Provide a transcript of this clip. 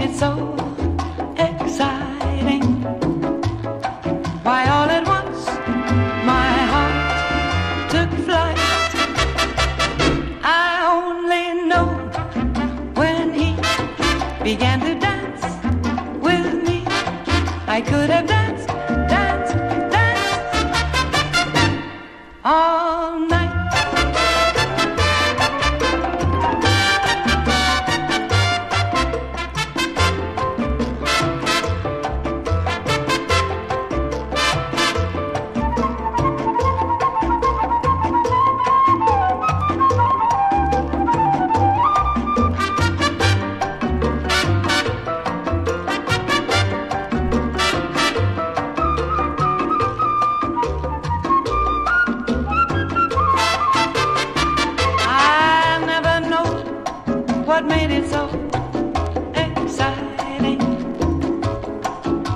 it so exciting? Why all at once my heart took flight. I only know when he began to dance with me, I could have danced, danced, danced all night. What made it so